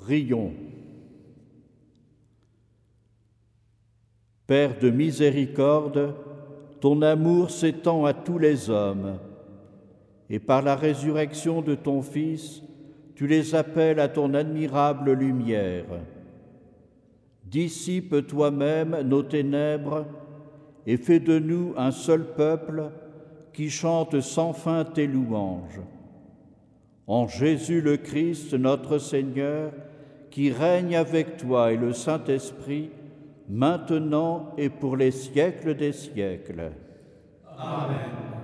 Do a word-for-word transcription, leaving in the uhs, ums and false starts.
Prions. Père de miséricorde, ton amour s'étend à tous les hommes, et par la résurrection de ton Fils, tu les appelles à ton admirable lumière. Dissipe toi-même nos ténèbres et fais de nous un seul peuple qui chante sans fin tes louanges. En Jésus le Christ, notre Seigneur, qui règne avec toi et le Saint-Esprit, maintenant et pour les siècles des siècles. Amen.